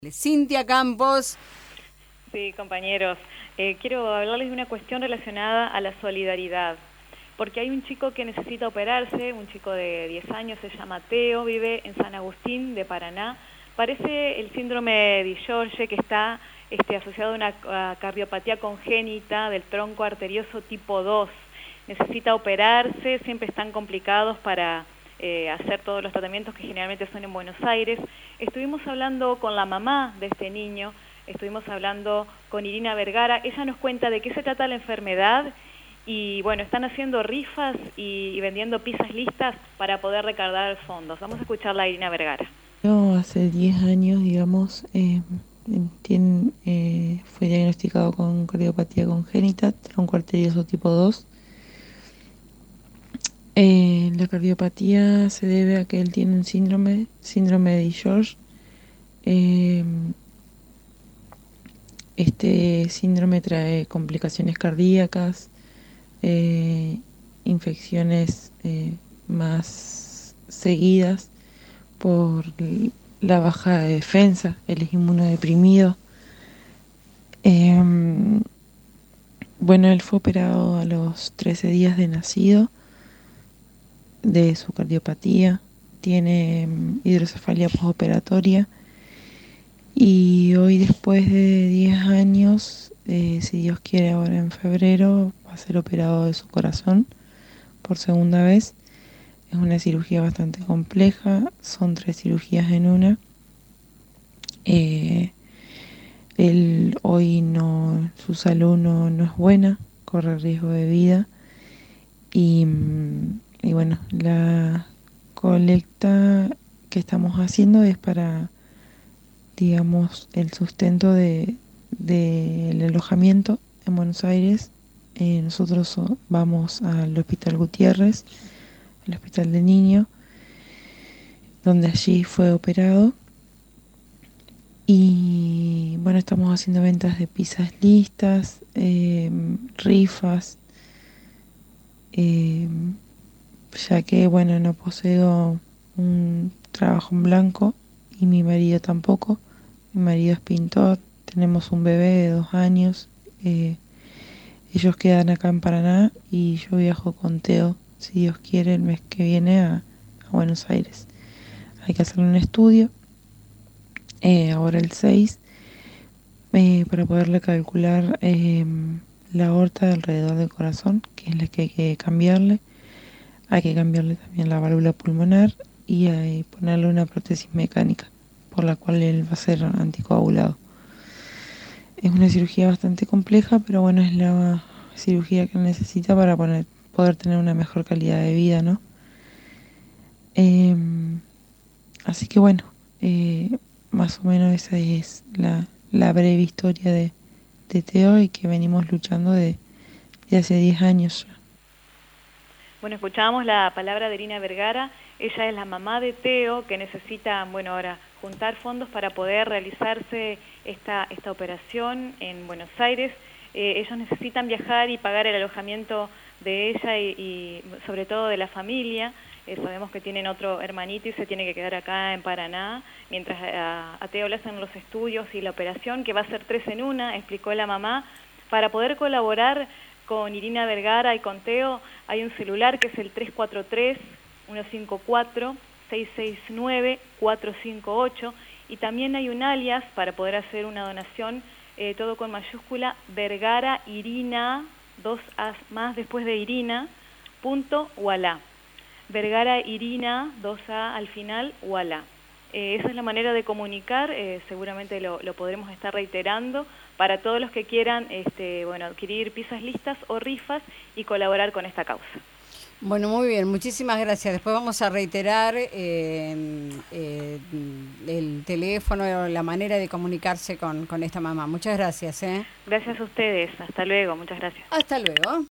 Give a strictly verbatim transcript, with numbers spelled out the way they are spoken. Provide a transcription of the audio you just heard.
Cintia Campos. Sí, compañeros, eh, quiero hablarles de una cuestión relacionada a la solidaridad, porque hay un chico que necesita operarse, un chico de diez años, se llama Teo, vive en San Agustín de Paraná. Parece el síndrome de George, que está este, asociado a una a cardiopatía congénita del tronco arterioso tipo dos. Necesita operarse, siempre están complicados para eh, hacer todos los tratamientos que generalmente son en Buenos Aires. Estuvimos hablando con la mamá de este niño, estuvimos hablando con Irina Vergara. Ella nos cuenta de qué se trata la enfermedad y bueno, están haciendo rifas y, y vendiendo pizzas listas para poder recaudar fondos. Vamos a escucharla a Irina Vergara. Yo hace diez años, digamos, eh, tiene, eh, fue diagnosticado con cardiopatía congénita, tronco arterioso tipo dos. Eh, la cardiopatía se debe a que él tiene un síndrome, síndrome de George. Eh, este síndrome trae complicaciones cardíacas, eh, infecciones eh, más seguidas por la baja de defensa, él es inmunodeprimido. Eh, bueno, él fue operado a los trece días de nacido de su cardiopatía, tiene hidrocefalia postoperatoria y hoy, después de diez años, eh, si Dios quiere, ahora en febrero va a ser operado de su corazón por segunda vez. Es una cirugía bastante compleja, son tres cirugías en una. Eh, él hoy no, su salud no, no es buena, corre riesgo de vida y, y bueno, la colecta que estamos haciendo es para, digamos, el sustento de, del alojamiento en Buenos Aires. Eh, nosotros vamos al Hospital Gutiérrez, el hospital de niño, donde allí fue operado. Y bueno, estamos haciendo ventas de pizzas listas, eh, rifas, eh, ya que bueno, no poseo un trabajo en blanco y mi marido tampoco. Mi marido es pintor, tenemos un bebé de dos años, eh, ellos quedan acá en Paraná y yo viajo con Teo, si Dios quiere, el mes que viene a, a Buenos Aires. Hay que hacerle un estudio, eh, ahora el seis, eh, para poderle calcular eh, la aorta alrededor del corazón, que es la que hay que cambiarle. Hay que cambiarle también la válvula pulmonar y eh, ponerle una prótesis mecánica, por la cual él va a ser anticoagulado. Es una cirugía bastante compleja, pero bueno, es la cirugía que necesita para poner, poder tener una mejor calidad de vida, ¿no? Eh, así que bueno, eh, más o menos esa es la, la breve historia de, de Teo, y que venimos luchando de, de hace diez años ya. Bueno, escuchábamos la palabra de Irina Vergara. Ella es la mamá de Teo, que necesita, bueno, ahora juntar fondos para poder realizarse esta, esta operación en Buenos Aires. Eh, ellos necesitan viajar y pagar el alojamiento de ella y, y sobre todo de la familia. Eh, sabemos que tienen otro hermanito y se tiene que quedar acá en Paraná, mientras a, a Teo le hacen los estudios y la operación, que va a ser tres en una, explicó la mamá. Para poder colaborar con Irina Vergara y con Teo, hay un celular que es el tres cuatro tres, uno cinco cuatro, seis seis nueve, cuatro cinco ocho, y también hay un alias para poder hacer una donación, eh, todo con mayúscula, Vergara Irina, dos A's más después de Irina, punto Ualá. Vergara Irina, dos A al final, Ualá. Eh, esa es la manera de comunicar, eh, seguramente lo, lo podremos estar reiterando para todos los que quieran este, bueno, adquirir pizzas listas o rifas y colaborar con esta causa. Bueno, muy bien, muchísimas gracias. Después vamos a reiterar eh, eh, el teléfono, la manera de comunicarse con, con esta mamá. Muchas gracias. ¿eh? Gracias a ustedes, hasta luego, muchas gracias. Hasta luego.